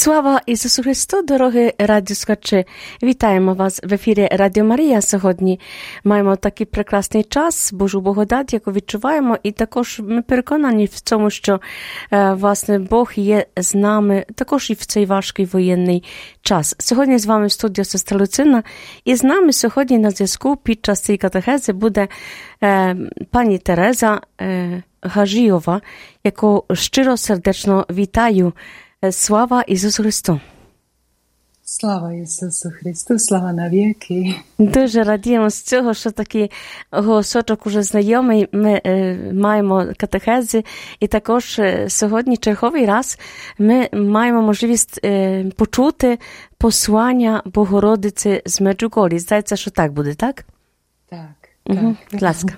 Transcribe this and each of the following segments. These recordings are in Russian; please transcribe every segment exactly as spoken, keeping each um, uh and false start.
Слава Ісусу Христу, дорогі радіослухачі! Вітаємо вас в ефірі Радіо Марія. Сьогодні маємо такий прекрасний час, Божу благодать, яку відчуваємо, і також ми переконані в цьому, що, власне, Бог є з нами також і в цей важкий воєнний час. Сьогодні з вами в студії сестра Люцина, і з нами сьогодні на зв'язку під час цієї катехези буде е, пані Тереза е, Гажіова, яку щиро сердечно вітаю. Слава Ісусу Христу! Слава Ісусу Христу, слава навіки! Дуже радіємо з цього, що такий голосочок уже знайомий. Ми е, маємо катехези, і також е, сьогодні черговий раз ми маємо можливість е, почути послання Богородиці з Меджугорі. Здається, що так буде, так? Так, угу. так. Будь ласка.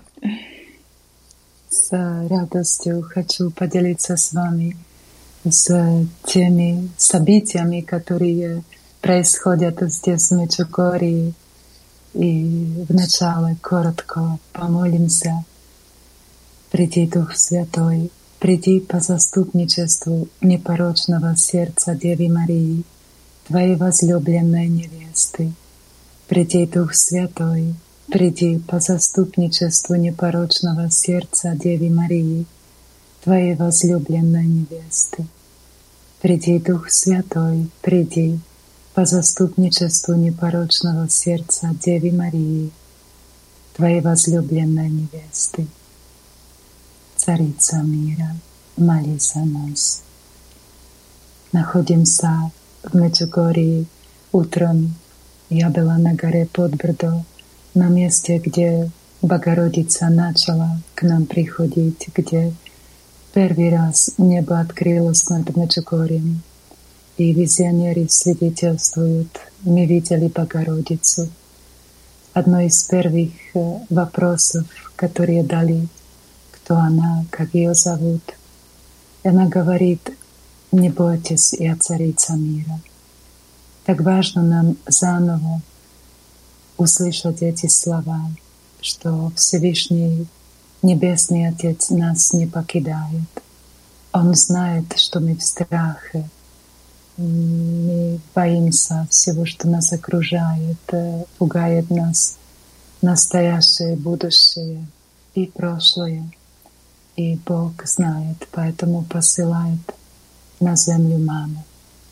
С радостью хочу поделиться с вами с теми событиями, которые происходят здесь в Меджугорье. И вначале коротко помолимся. Приди, Дух Святой, приди по заступничеству непорочного сердца Девы Марии, Твоей возлюбленной невесты. Приди, Дух Святой, приди по заступничеству непорочного сердца Девы Марии, Твоей возлюбленной невесты. Приди, Дух Святой, приди по заступничеству непорочного сердца Девы Марии, Твоей возлюбленной невесты. Царица мира, молись за нас. Находимся в Меджугорье. Утром я была на горе Подбрдо, на месте, где Богородица начала к нам приходить, где первый раз небо открылось над Меджугорьем, и визионеры свидетельствуют, мы видели Богородицу. Одно из первых вопросов, которые дали, кто она, как ее зовут, она говорит: «Не бойтесь, я царица мира». Так важно нам заново услышать эти слова, что Всевышний Небесный Отец нас не покидает. Он знает, что мы в страхе. Мы боимся всего, что нас окружает, пугает нас настоящее, будущее и прошлое. И Бог знает, поэтому посылает на землю маму.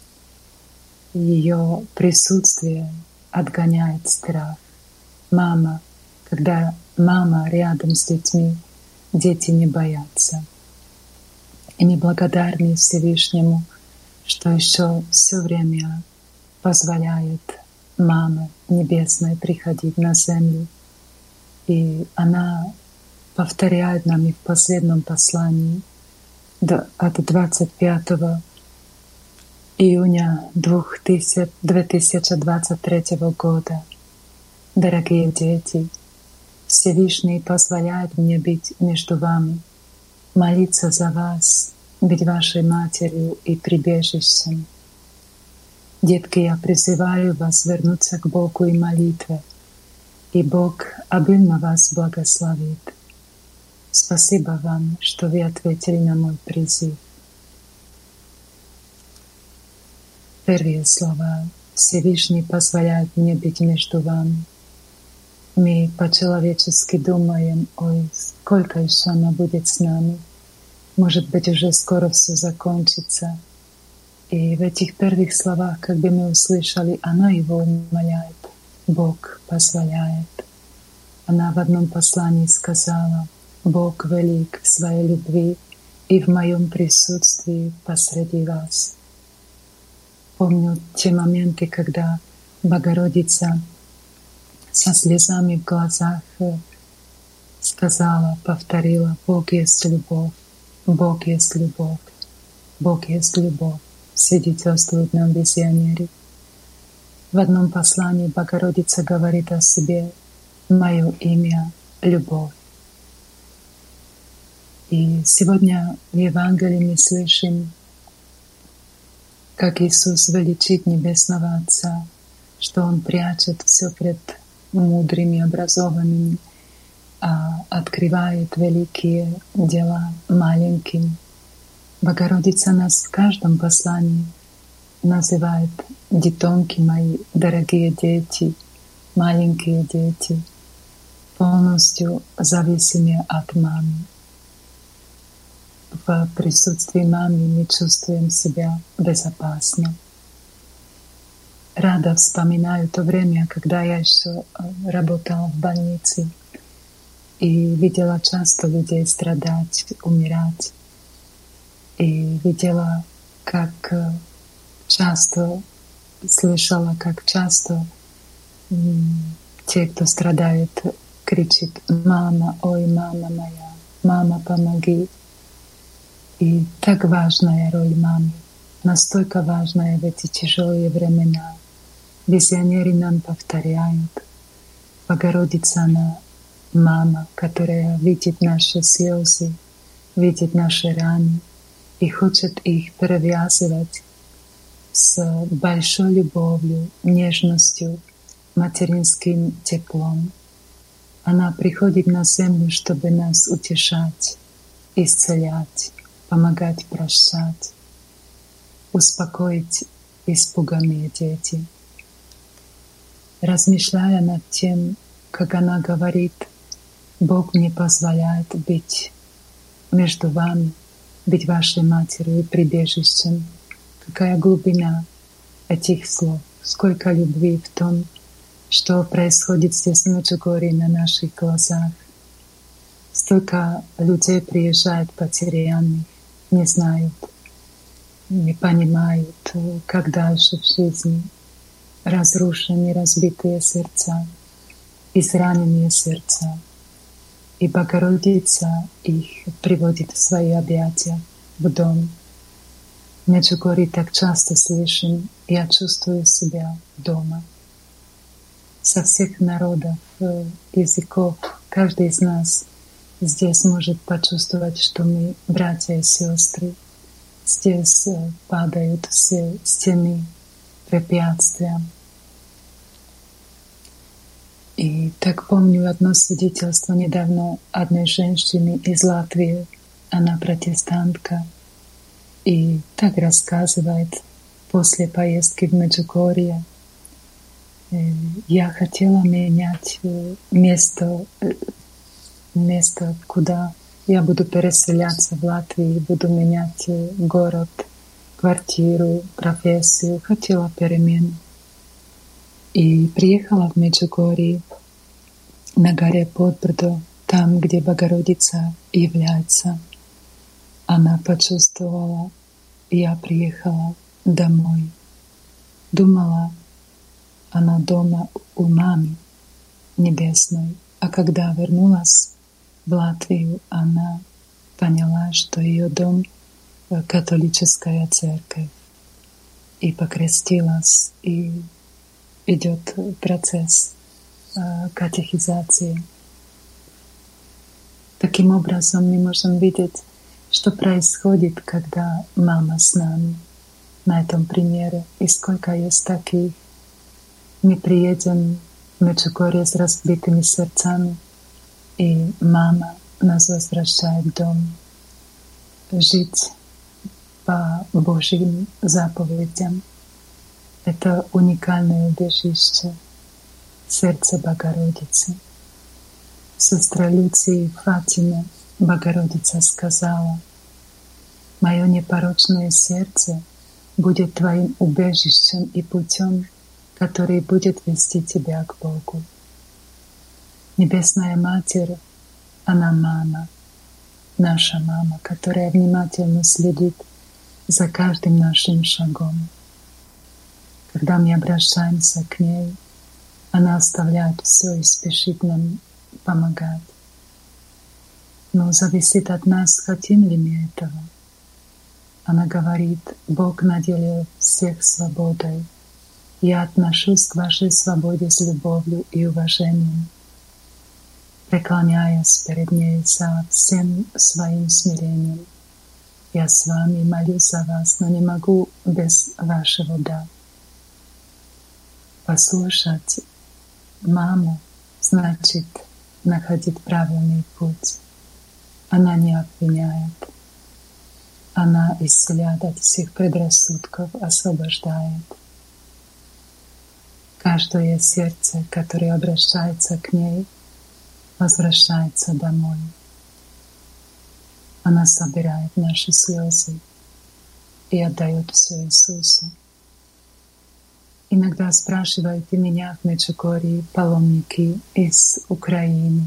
Ее присутствие отгоняет страх. Мама, когда мама рядом с детьми, дети не боятся. И мы благодарны Всевышнему, что еще все время позволяет Маме Небесной приходить на землю. И она повторяет нам и в последнем послании от двадцать пятого июня две тысячи двадцать третьего года. Дорогие дети, Всевышний позволяет мне быть между вами, молиться за вас, быть вашей матерью и прибежищем. Детки, я призываю вас вернуться к Богу и молитве, и Бог обильно вас благословит. Спасибо вам, что вы ответили на мой призыв. Первые слова. Всевышний позволяет мне быть между вами. Мы по-человечески думаем: ой, сколько еще она будет с нами. Может быть, уже скоро все закончится. И в этих первых словах, как бы мы услышали, она его умоляет, Бог позволяет. Она в одном послании сказала: Бог велик в своей любви и в моем присутствии посреди вас. Помню те моменты, когда Богородица со слезами в глазах сказала, повторила: Бог есть любовь, Бог есть любовь, Бог есть любовь. Свидетельствуют нам визионеры. В одном послании Богородица говорит о себе: мое имя — любовь. И сегодня в Евангелии мы слышим, как Иисус величит Небесного Отца, что Он прячет все пред мудрыми, образованными, а открывает великие дела маленьким. Богородица нас в каждом послании называет детонки мои, дорогие дети, маленькие дети, полностью зависимые от мамы. В присутствии мамы мы чувствуем себя безопасно. Рада вспоминаю то время, когда я еще работала в больнице и видела часто людей страдать, умирать. И видела, как часто, слышала, как часто те, кто страдает, кричит: «Мама, ой, мама моя, мама, помоги». И так важная роль мамы, настолько важная в эти тяжелые времена. Визионеры нам повторяют: Богородица, она мама, которая видит наши слезы, видит наши раны и хочет их перевязывать с большой любовью, нежностью, материнским теплом. Она приходит на землю, чтобы нас утешать, исцелять, помогать прощать, успокоить испуганные дети. Размышляя над тем, как она говорит: Бог мне позволяет быть между вами, быть вашей матерью и прибежищем. Какая глубина этих слов, сколько любви в том, что происходит здесь в Меджугорье на наших глазах. Столько людей приезжает потерянных, не знают, не понимают, как дальше в жизни. Разрушенные, разбитые сердца, израненные сердца. И Богородица их приводит в свои объятия, в дом. В Меджугорье так часто слышим: я чувствую себя дома. Со всех народов, языков, каждый из нас здесь может почувствовать, что мы братья и сестры. Здесь падают все стены, препятствия. И так помню одно свидетельство недавно одной женщины из Латвии. Она протестантка. И так рассказывает: после поездки в Меджугорье я хотела менять место, место, куда я буду переселяться в Латвии, буду менять город, квартиру, профессию. Хотела перемену. И приехала в Меджугорье на горе Подбрдо, там, где Богородица является. Она почувствовала: я приехала домой. Думала, она дома у мамы небесной. А когда вернулась в Латвию, она поняла, что ее дом — католическая церковь. И покрестилась, и идет процесс катехизации. Таким образом, мы можем видеть, что происходит, когда мама с нами. На этом примере. И сколько есть таких. Мы приедем в Меджугорье с разбитыми сердцами, и мама нас возвращает в дом. Жить по Божьим заповедям. Это уникальное убежище, сердце Богородицы. Сестра Люции Фатиме Богородица сказала: «Мое непорочное сердце будет твоим убежищем и путем, который будет вести тебя к Богу». Небесная Матерь, она мама, наша мама, которая внимательно следит за каждым нашим шагом. Когда мы обращаемся к ней, она оставляет все и спешит нам помогать. Но зависит от нас, хотим ли мы этого. Она говорит: Бог наделил всех свободой. Я отношусь к вашей свободе с любовью и уважением, преклоняясь перед ней со всем своим смирением. Я с вами молюсь за вас, но не могу без вашего «да». Послушать маму значит находить правильный путь. Она не обвиняет. Она исцеляет от всех предрассудков, освобождает. Каждое сердце, которое обращается к ней, возвращается домой. Она собирает наши слезы и отдает все Иисусу. Иногда спрашивают и меня в Меджугорье паломники из Украины,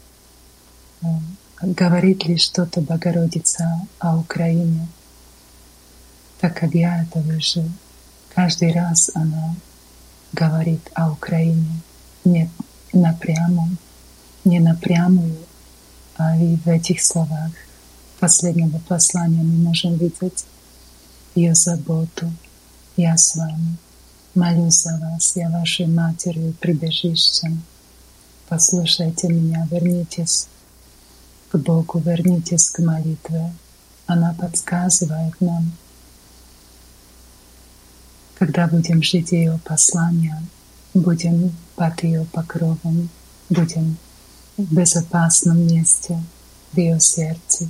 говорит ли что-то Богородица о Украине, так как я это вижу. Каждый раз она говорит о Украине не напрямую, не напрямую, а и в этих словах последнего послания мы можем видеть ее заботу. Я с вами, молюсь за вас, я вашей матерью, прибежищем. Послушайте меня, вернитесь к Богу, вернитесь к молитве. Она подсказывает нам, когда будем жить ее посланием, будем под ее покровом, будем в безопасном месте в ее сердце.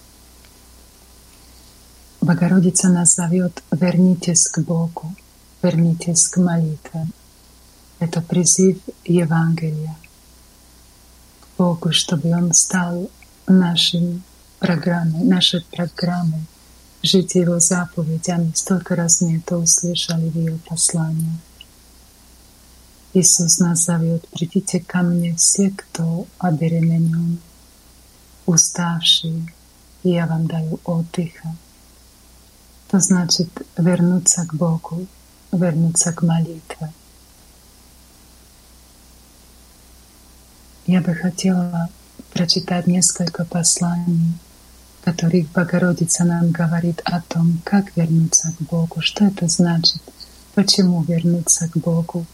Богородица нас зовет: вернитесь к Богу, вернитесь к молитве. Это призыв Евангелия к Богу, чтобы Он стал нашим программой, нашей программой, жить Его заповедями. Столько раз мы это услышали в Ее послании. Иисус нас зовет: придите ко мне все, кто обременен, уставший, и я вам даю отдыха. Это значит вернуться к Богу, вернуться к молитве. Я бы хотела прочитать несколько посланий, в которых Богородица нам говорит о том, как вернуться к Богу, что это значит, почему вернуться к Богу.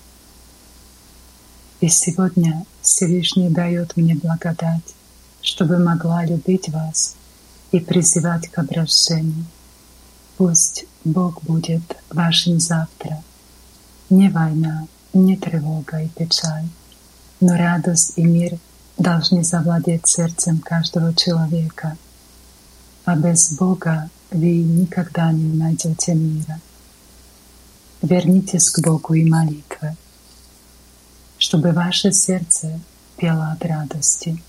И сегодня Всевышний дает мне благодать, чтобы могла любить вас и призывать к обращению. Пусть Бог будет вашим завтра. Не война, не тревога и печаль, но радость и мир должны завладеть сердцем каждого человека. А без Бога вы никогда не найдете мира. Вернитесь к Богу и молитве, чтобы ваше сердце пело от радости.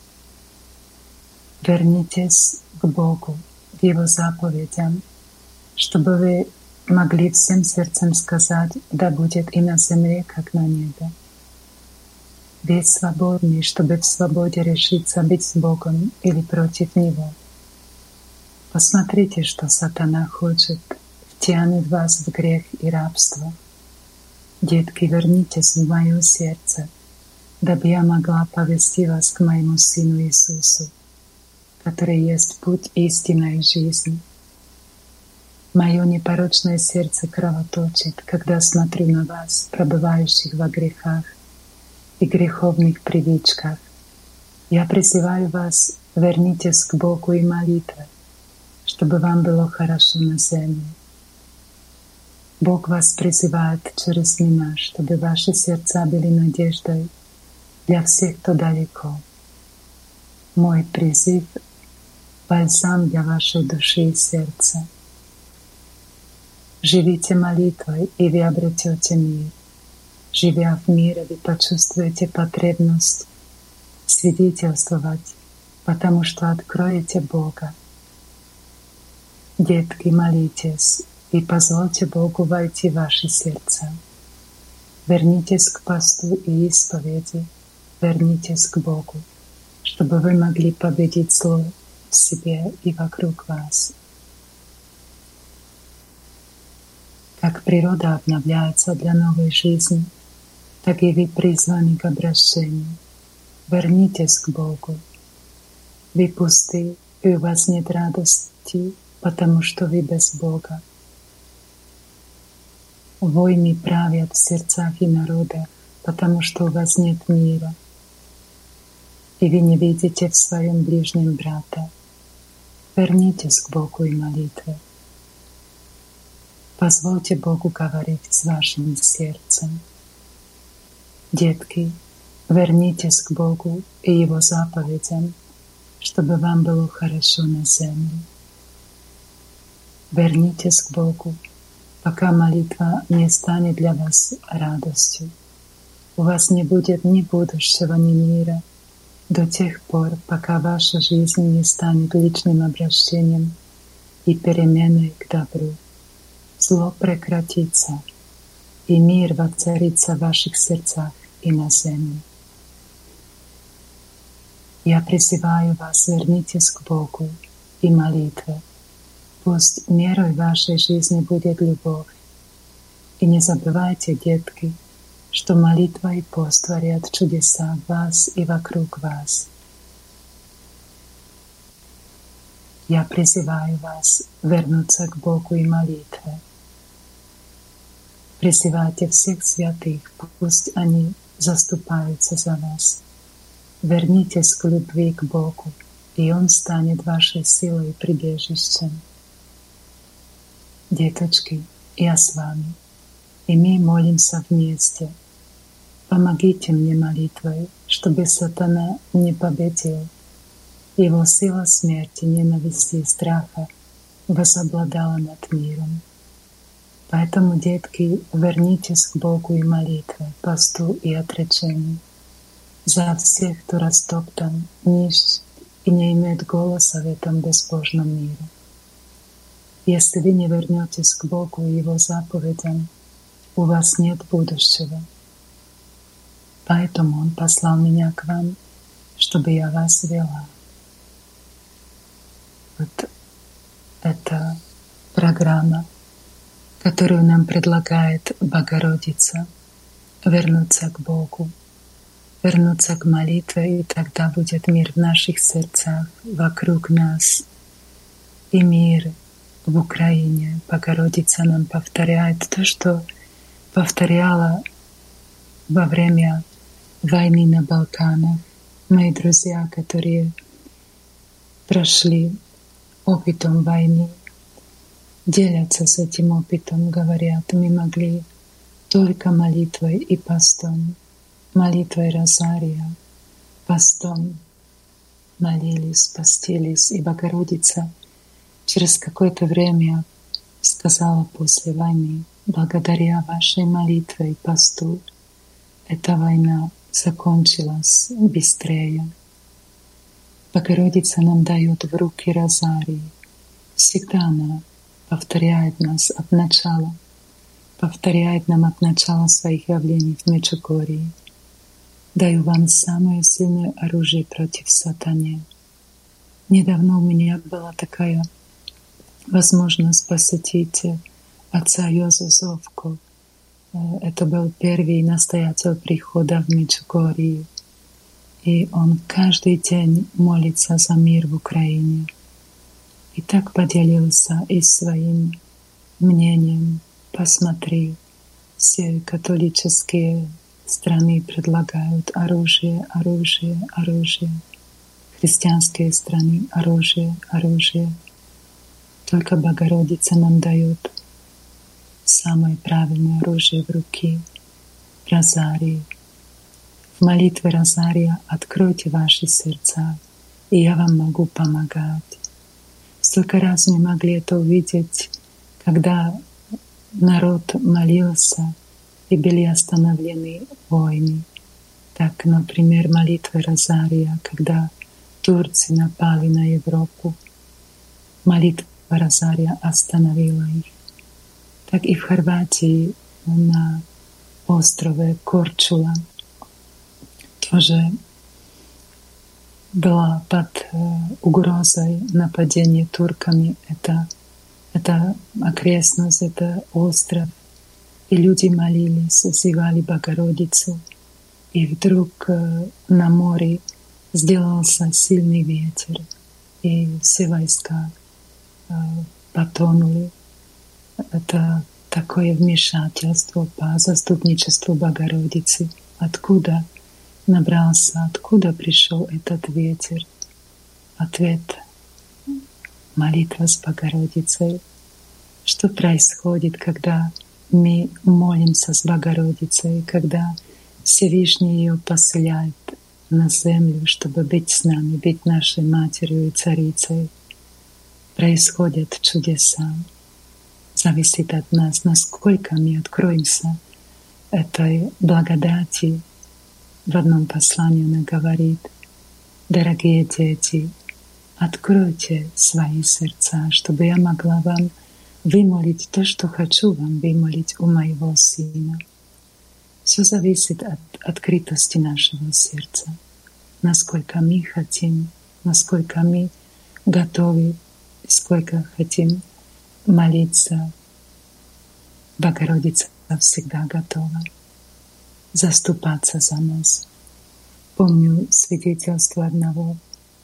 Вернитесь к Богу, к Его заповедям, чтобы вы могли всем сердцем сказать: да будет и на земле, как на небе. Быть свободны, чтобы в свободе решиться быть с Богом или против Него. Посмотрите, что сатана хочет: втянуть вас в грех и рабство. Детки, вернитесь в мое сердце, дабы я могла повести вас к моему Сыну Иисусу, который есть путь, истина и жизнь. Мое непорочное сердце кровоточит, когда смотрю на вас, пробывающих во грехах и греховных привычках. Я призываю вас: вернитесь к Богу и молитве, чтобы вам было хорошо на земле. Бог вас призывает через меня, чтобы ваши сердца были надеждой для всех, кто далеко. Мой призыв — бальзам для вашей души и сердца. Живите молитвой, и вы обретете мир. Живя в мире, вы почувствуете потребность свидетельствовать, потому что откроете Бога. Детки, молитесь и позвольте Богу войти в ваши сердца. Вернитесь к посту и исповеди, вернитесь к Богу, чтобы вы могли победить зло в себе и вокруг вас. Как природа обновляется для новой жизни, так и вы призваны к обращению. Вернитесь к Богу. Вы пусты, и у вас нет радости, потому что вы без Бога. Войны правят в сердцах и народах, потому что у вас нет мира, и вы не видите в своем ближнем брата. Вернитесь к Богу и молитве. Позвольте Богу говорить с вашим сердцем. Детки, вернитесь к Богу и Его заповедям, чтобы вам было хорошо на земле. Вернитесь к Богу, пока молитва не станет для вас радостью. У вас не будет ни будущего, ни мира до тех пор, пока ваша жизнь не станет личным обращением и переменой к добру. Зло прекратится, и мир воцарится в ваших сердцах и на земле. Я призываю вас, вернитесь к Богу и молитве. Пусть мерой вашей жизни будет любовь. И не забывайте, детки, что молитва и пост творят чудеса в вас и вокруг вас. Я призываю вас вернуться к Богу и молитве. Призывайте всех святых, пусть они заступаются за вас. Вернитесь к любви к Богу, и Он станет вашей силой и прибежищем. Деточки, я с вами, и мы молимся вместе. Помогите мне молитвой, чтобы сатана не победил. Его сила смерти, ненависти и страха возобладала над миром. Поэтому, детки, вернитесь к Богу и молитве, посту и отречению. За всех, кто растоптан, нищ и не имеет голоса в этом безбожном мире. Если вы не вернетесь к Богу и Его заповедям, у вас нет будущего. Поэтому Он послал меня к вам, чтобы я вас вела. Вот это программа, которую нам предлагает Богородица. Вернуться к Богу, вернуться к молитве, и тогда будет мир в наших сердцах, вокруг нас, и мир в Украине. Богородица нам повторяет то, что повторяла во время войны на Балканах. Мои друзья, которые прошли опытом войны, делятся с этим опытом, говорят, мы могли только молитвой и постом, молитвой Розария, постом молились, постились, и Богородица через какое-то время сказала после войны: благодаря вашей молитве и посту эта война закончилась быстрее. Богородица нам дает в руки розарий. Всегда она повторяет нас от начала, повторяет нам от начала своих явлений в Меджугорье. Даю вам самое сильное оружие против сатаны. Недавно у меня была такая возможность посетить отца Йозу Зовку. Это был первый настоятель прихода в Меджугорье. И он каждый день молится за мир в Украине. И так поделился и своим мнением. Посмотри, все католические страны предлагают оружие, оружие, оружие. Христианские страны — оружие, оружие. Только Богородица нам дает самое правильное оружие в руки — розарий. В молитве розария откройте ваши сердца, и я вам могу помогать. Столько раз мы могли это увидеть, когда народ молился и были остановлены войны. Так, например, молитва розария, когда турцы напали на Европу, молитва розария остановила их. Так и в Хорватии на острове Корчула тоже была под угрозой нападения турками. Это, это окрестность, это остров. И люди молились, взывали Богородицу. И вдруг на море сделался сильный ветер, и все войска потонули. Это такое вмешательство по заступничеству Богородицы. Откуда набрался, откуда пришел этот ветер? Ответ — молитва с Богородицей. Что происходит, когда мы молимся с Богородицей, когда Всевышний ее посылает на землю, чтобы быть с нами, быть нашей матерью и царицей? Происходят чудеса. зависит от нас, насколько мы откроемся этой благодати. В одном послании она говорит: дорогие дети, откройте свои сердца, чтобы я могла вам вымолить то, что хочу вам вымолить у моего Сына. Все зависит от открытости нашего сердца, насколько мы хотим, насколько мы готовы, сколько хотим молиться. Богородица всегда готова заступаться за нас. Помню свидетельство одного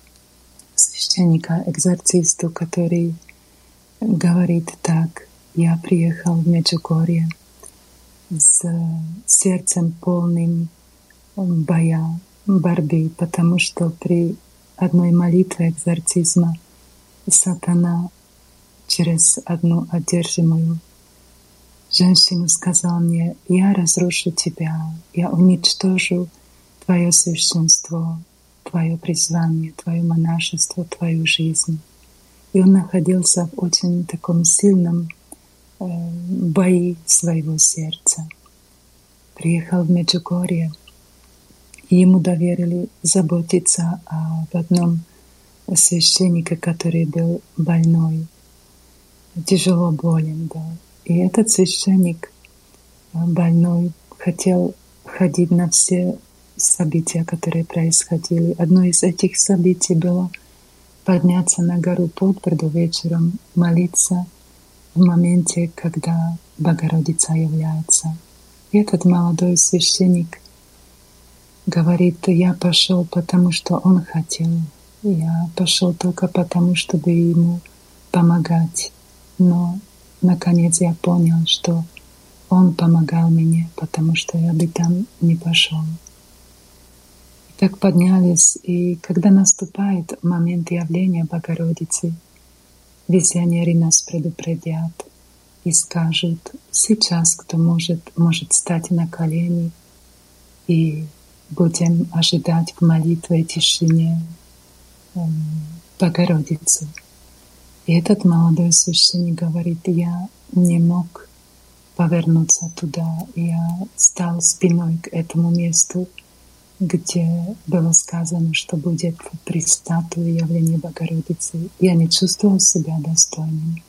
священника-экзорцисту, который говорит так: я приехал в Меджугорье с сердцем полным боя, борьбы, потому что при одной молитве экзорцизма сатана через одну одержимую женщину сказал мне: я разрушу тебя, я уничтожу твое совершенство, твое призвание, твое монашество, твою жизнь. И он находился в очень таком сильном э, бою своего сердца. Приехал в Меджугорье, и ему доверили заботиться об одном священнике, который был больной, тяжело болен был. И этот священник больной хотел ходить на все события, которые происходили. Одно из этих событий было подняться на гору Подборду вечером, молиться в моменте, когда Богородица является. И этот молодой священник говорит: я пошел, потому что он хотел. Я пошел только потому, чтобы ему помогать. Но наконец я понял, что он помогал мне, потому что я бы там не пошел. И так поднялись, и когда наступает момент явления Богородицы, визионеры нас предупредят и скажут: сейчас кто может, может стать на колени, и будем ожидать в молитве и тишине Богородицу. И этот молодой священник говорит: я не мог повернуться туда. Я стал спиной к этому месту, где было сказано, что будет при статуе явления Богородицы. Я не чувствовал себя достойным.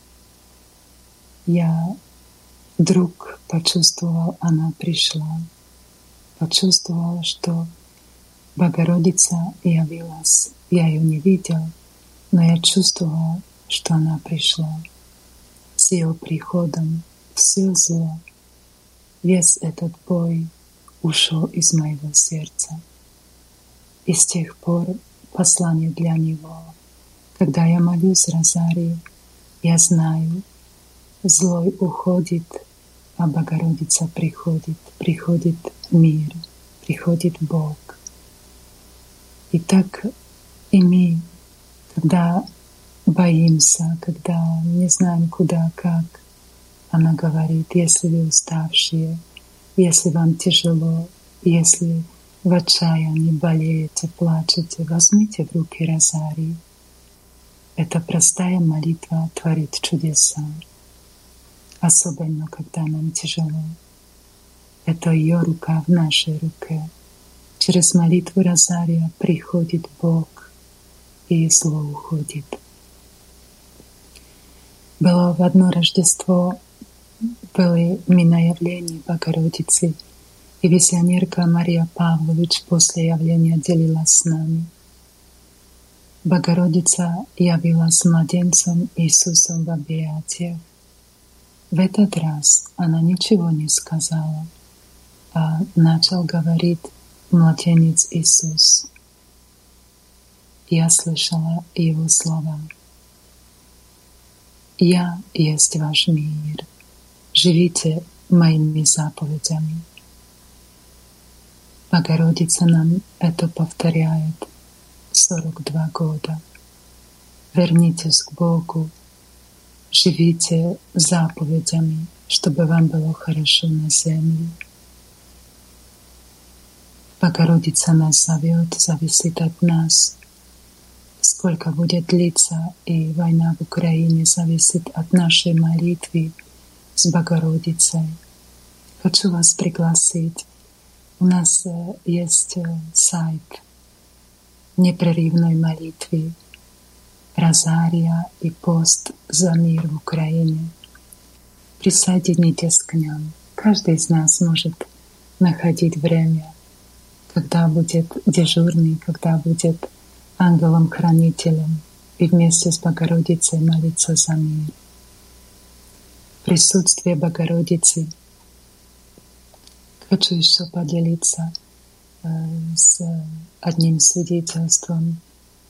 Я вдруг почувствовал, она пришла. Почувствовал, что Богородица явилась. Я ее не видел, но я чувствовал, что она пришла. С ее приходом все зло, весь этот бой ушел из моего сердца. И с тех пор послание для него. Когда я молюсь розарий, я знаю, злой уходит, а Богородица приходит. Приходит мир, приходит Бог. И так и мы, когда боимся, когда не знаем куда, как, она говорит: если вы уставшие, если вам тяжело, если в отчаянии болеете, плачете, возьмите в руки розарий. Эта простая молитва творит чудеса, особенно когда нам тяжело. Это ее рука в нашей руке. Через молитву розария приходит Бог, и зло уходит. Было в одно Рождество, были мы на явлении Богородицы, и визионерка Мария Павлович после явления делилась с нами. Богородица явилась с младенцем Иисусом в объятиях. В этот раз она ничего не сказала, а начал говорить младенец Иисус. Я слышала его слова: «Я есть ваш мир, живите моими заповедями». Богородица нам это повторяет сорок два года. Вернитесь к Богу, живите заповедями, чтобы вам было хорошо на земле. Богородица нас зовет, зависит от нас. Сколько будет длиться и война в Украине, зависит от нашей молитвы с Богородицей. Хочу вас пригласить. У нас есть сайт непрерывной молитвы, Розария и пост за мир в Украине. Присоединитесь к нам. Каждый из нас может находить время, когда будет дежурный, когда будет ангелом-хранителем и вместе с Богородицей молиться за мир. Присутствие Богородицы. Хочу еще поделиться э, с одним свидетельством.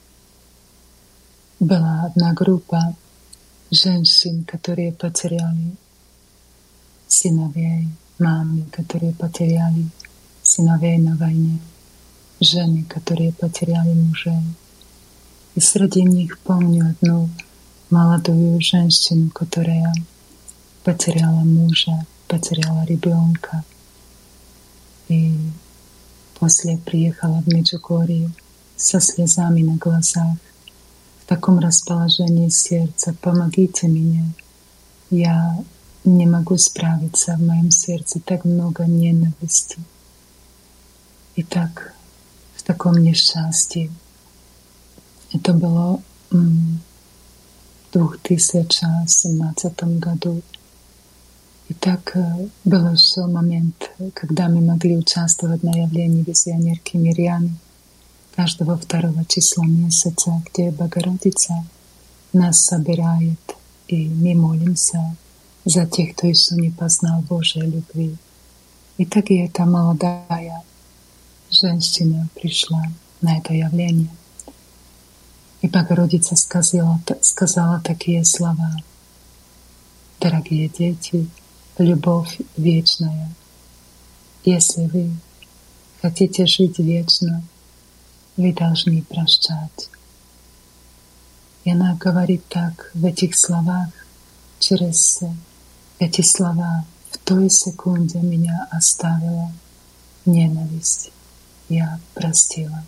Была одна группа женщин, которые потеряли сыновей, мамы, которые потеряли сыновей на войне, жены, которые потеряли мужей. И среди них помню одну молодую женщину, которая потеряла мужа, потеряла ребенка. И после приехала в Меджугорье со слезами на глазах, в таком расположении сердца. Помогите мне, я не могу справиться, в моем сердце так много ненависти. И так, в таком несчастье. Это было м, в две тысячи семнадцатом году. И так был еще момент, когда мы могли участвовать на явлении визионерки Мирьяны каждого второго числа месяца, где Богородица нас собирает, и мы молимся за тех, кто еще не познал Божьей любви. И так и эта молодая женщина пришла на это явление. И Богородица сказала, сказала такие слова: «Дорогие дети, любовь вечная. Если вы хотите жить вечно, вы должны прощать». И она говорит так в этих словах, через эти слова в той секунде меня оставила ненависть. Я простила.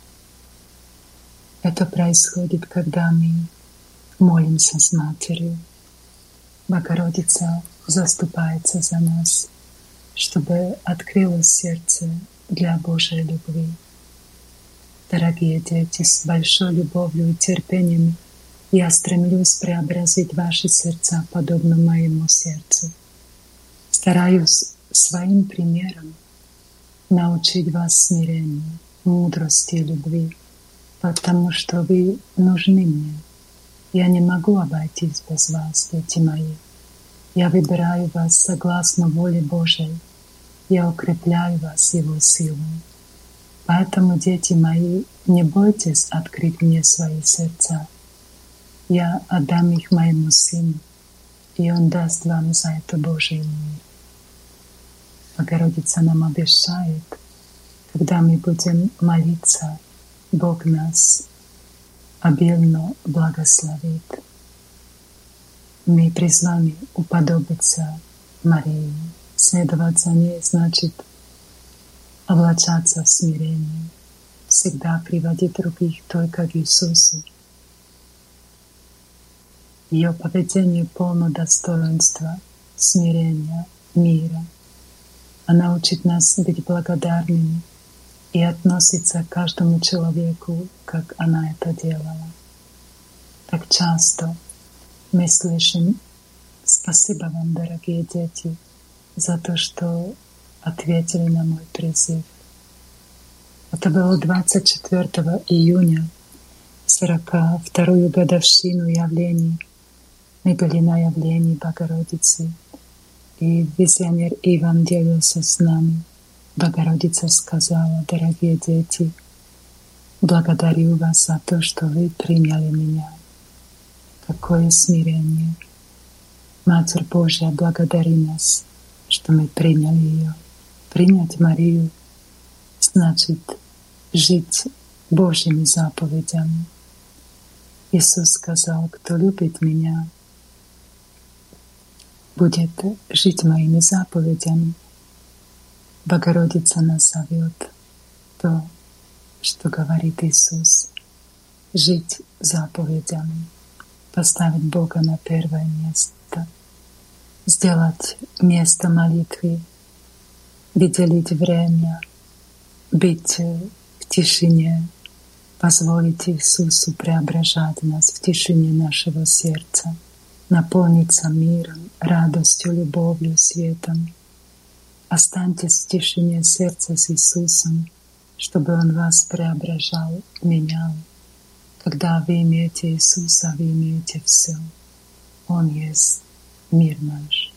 Это происходит, когда мы молимся с Матерью. Богородица заступается за нас, чтобы открылось сердце для Божьей любви. Дорогие дети, с большой любовью и терпением я стремлюсь преобразить ваши сердца подобно моему сердцу. Стараюсь своим примером научить вас смирению, мудрости и любви, потому что вы нужны мне. Я не могу обойтись без вас, дети мои. Я выбираю вас согласно воле Божией. Я укрепляю вас Его силой. Поэтому, дети мои, не бойтесь открыть мне свои сердца. Я отдам их моему Сыну, и Он даст вам за это Божий мир. Богородица нам обещает, когда мы будем молиться, Бог нас обильно благословит. Мы призваны уподобиться Марии. Следовать за ней значит облачаться в смирении, всегда приводить других только к Иисусу. Ее поведение полно достоинства, смирения, мира. Она учит нас быть благодарными и относиться к каждому человеку, как она это делала. Так часто мы слышим: «Спасибо вам, дорогие дети, за то, что ответили на мой призыв». Это было двадцать четвёртого июня, сорок вторую годовщину явлений. Мы были на явлении Богородицы, и визионер Иван делился с нами. Богородица сказала: «Дорогие дети, благодарю вас за то, что вы приняли меня». Какое смирение! Матерь Божья, благодари нас, что мы приняли ее. Принять Марию значит жить Божьими заповедями. Иисус сказал: «Кто любит меня, будет жить моими заповедями». Богородица нас зовет то, что говорит Иисус: жить заповедями, поставить Бога на первое место. сделать место молитвы, выделить время, быть в тишине, позволить Иисусу преображать нас в тишине нашего сердца, наполниться миром, радостью, любовью, светом. Останьтесь в тишине сердца с Иисусом, чтобы Он вас преображал, менял. Когда вы имеете Иисуса, вы имеете все. Он есть мир наш.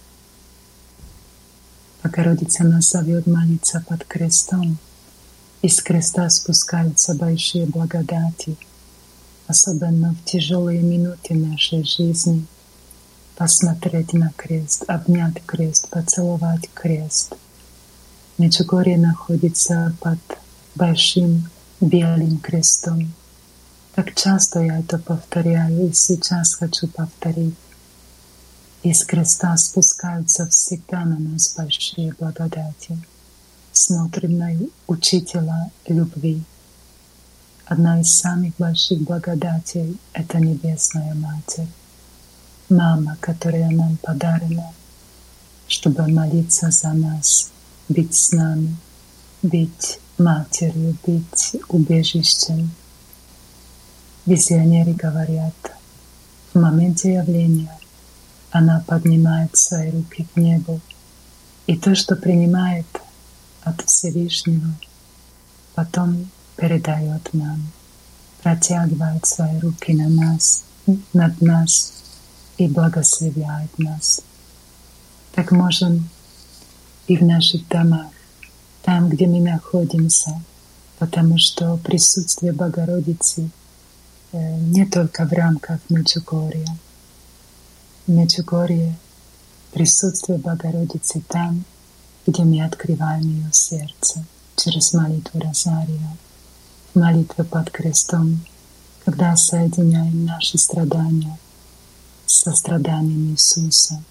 Богородица нас зовет молиться под крестом. Из креста спускаются большие благодати, особенно в тяжелые минуты нашей жизни. Посмотреть на крест, обнять крест, поцеловать крест. Меджугорье находится под большим белым крестом. Так часто я это повторяю, и сейчас хочу повторить. Из креста спускаются всегда на нас большие благодати. Смотрим на Учителя любви. Одна из самых больших благодатей — это Небесная Матерь. Мама, которая нам подарена, чтобы молиться за нас, быть с нами, быть матерью, быть убежищем. Визионеры говорят, в моменте явления она поднимает свои руки к небу, и то, что принимает от Всевышнего, потом передает нам, протягивает свои руки на нас, над нас и благословляет нас. Так можем и в наших домах, там, где мы находимся, потому что присутствие Богородицы не только в рамках Меджугорья. В Меджугорье присутствие Богородицы там, где мы открываем ее сердце через молитву Розария, молитву под крестом, когда соединяем наши страдания со страданиями Иисуса.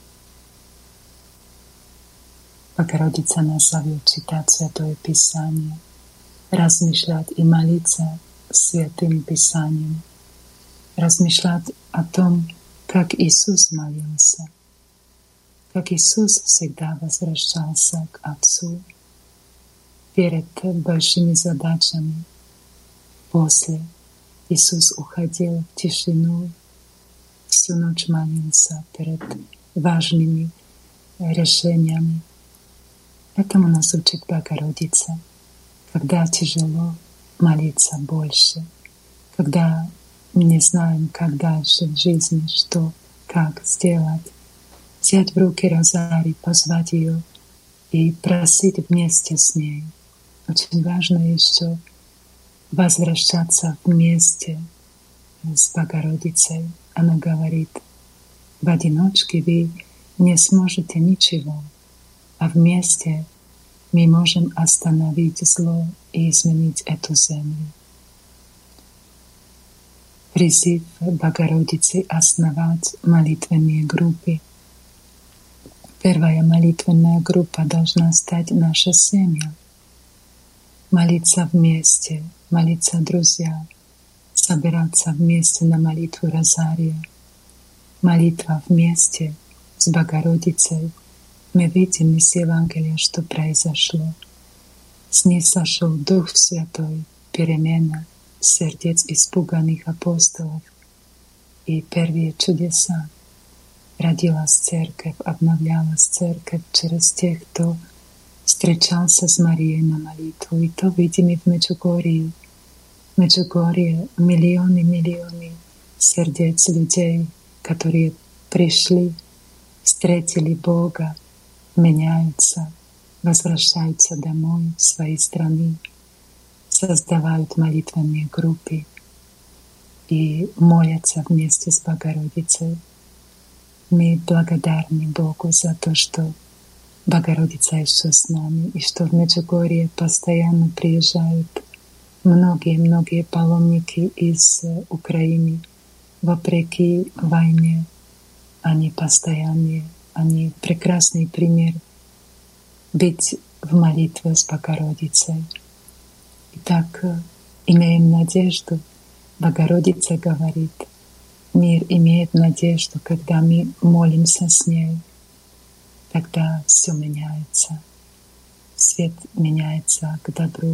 Богородица нас зовет читать Святое Писание, размышлять и молиться Святым Писанием, размышлять о том, как Иисус молился, как Иисус всегда возвращался к Отцу перед большими задачами. После Иисус уходил в тишину, всю ночь молился перед важными решениями. Этому нас учит Богородица. Когда тяжело, молиться больше. Когда не знаем, как дальше в жизни, что, как сделать, взять в руки розарий, позвать ее и просить вместе с ней. Очень важно еще возвращаться вместе с Богородицей. Она говорит, в одиночке вы не сможете ничего, а вместе мы можем остановить зло и изменить эту землю. Призыв Богородицы основать молитвенные группы. Первая молитвенная группа должна стать наша семья. Молиться вместе, молиться друзья, собираться вместе на молитву Розария. Молитва вместе с Богородицей. Мы видим из Евангелия, что произошло. С ней сошел Дух Святой, перемена сердец испуганных апостолов и первые чудеса. Родилась церковь, обновлялась церковь через тех, кто встречался с Марией на молитву. И то видим и в Меджугорье. В Меджугорье миллионы, миллионы сердец людей, которые пришли, встретили Бога, меняются, возвращаются домой, в свои страны, создавают молитвенные группы и молятся вместе с Богородицей. Мы благодарны Богу за то, что Богородица еще с нами, и что в Меджугорье постоянно приезжают многие-многие паломники из Украины. Вопреки войне, они постоянные, они прекрасный пример быть в молитве с Богородицей. Итак, имеем надежду. Богородица говорит, мир имеет надежду, когда мы молимся с ней, тогда все меняется. Свет меняется к добру.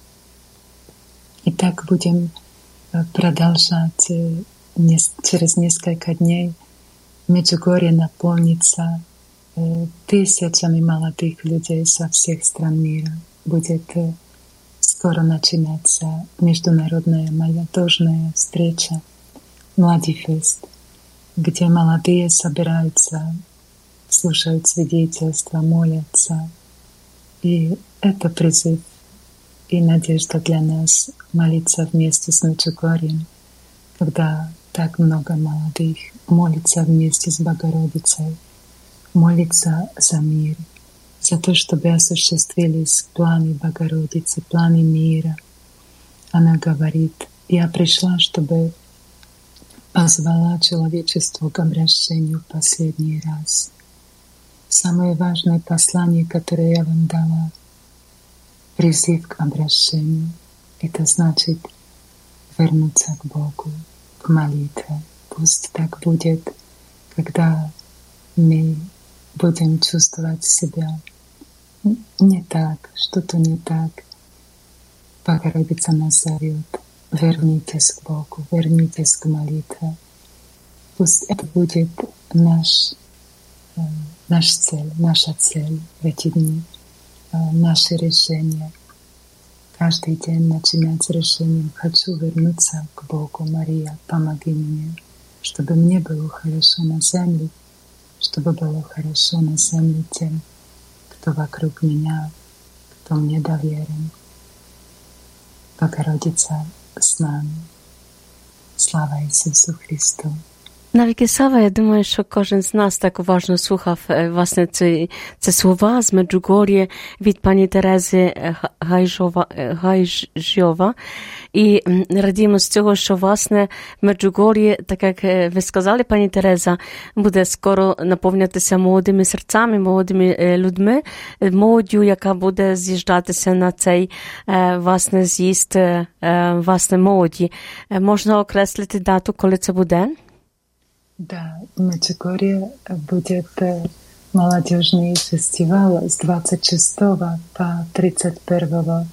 И так будем продолжать. Через несколько дней Меджугорье наполнится тысячами молодых людей со всех стран мира. Будет скоро начинаться международная молодежная встреча Младифест, где молодые собираются, слушают свидетельства, молятся. И это призыв и надежда для нас молиться вместе с Меджугорьем, когда так много молодых молится вместе с Богородицей, молится за мир, за то, чтобы осуществились планы Богородицы, планы мира. Она говорит: «Я пришла, чтобы позвала человечество к обращению в последний раз». Самое важное послание, которое я вам дала, призыв к обращению. Это значит вернуться к Богу, к молитве. Пусть так будет, когда мы будем чувствовать себя не так, что-то не так. Богородица нас зовет: вернитесь к Богу, вернитесь к молитве. Пусть это будет наш, наш цель, наша цель в эти дни, наше решение. Каждый день начинать с решением: хочу вернуться к Богу. Мария, помоги мне, чтобы мне было хорошо на земле, чтобы было хорошо на земле тем, кто вокруг меня, кто мне доверен. Богородица з нами. Слава Ісусу Христу! Навіки слава, я думаю, що кожен з нас так уважно слухав, власне, ці, ці слова з Меджугор'я від пані Терези Гайжова, Гайжова. І радіємо з цього, що, власне, Меджугор'я, так як ви сказали, пані Тереза, буде скоро наповнятися молодими серцями, молодими людьми, молоддю, яка буде з'їжджатися на цей, власне, з'їзд, власне, молоді. Можна окреслити дату, коли це буде? Да, в Меджугорье будет молодежный фестиваль с двадцать шестого по тридцать первого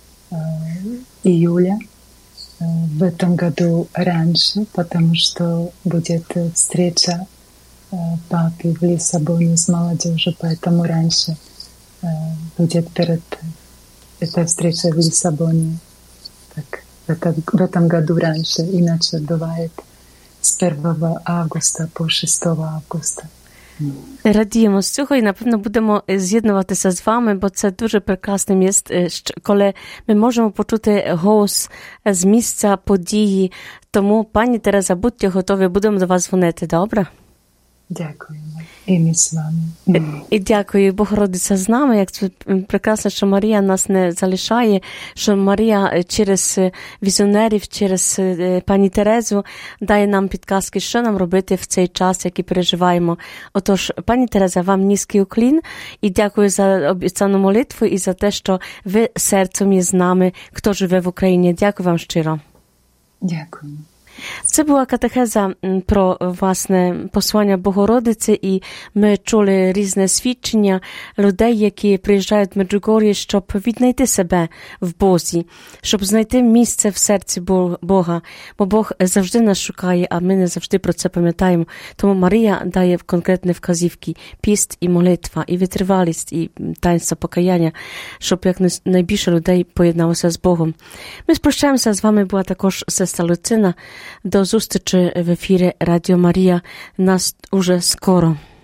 июля. В этом году раньше, потому что будет встреча папы в Лиссабоне с молодежью, поэтому раньше будет перед этой встречей в Лиссабоне. Так, в этом, в этом году раньше, иначе бывает з першого августа по шостого августа. Радіємо з цього і, напевно, будемо з'єднуватися з вами, бо це дуже прекрасне місце, коли ми можемо почути голос з місця події. Тому, пані Тереза, будьте готові, будемо до вас дзвонити, добре? Дякуємо. І ми з вами. І дякую, Богородиця з нами. Як це прекрасно, що Марія нас не залишає, що Марія через візіонерів, через пані Терезу дає нам підказки, що нам робити в цей час, який переживаємо. Отож, пані Тереза, вам низький уклін і дякую за обіцяну молитву і за те, що ви серцем є з нами, хто живе в Україні. Дякую вам щиро. Дякую. Це була катехеза про, власне, послання Богородиці, і ми чули різне свідчення людей, які приїжджають в Меджугор'я, щоб віднайти себе в Бозі, щоб знайти місце в серці Бога, бо Бог завжди нас шукає, а ми не завжди про це пам'ятаємо. Тому Марія дає конкретні вказівки: піст і молитва, і витривалість, і таїнство покаяння, щоб якнайбільше людей поєдналося з Богом. Ми спрощаємося, з вами була також сестра Люцина. До зустрічі в ефірі Радіо Марія. Нас уже скоро.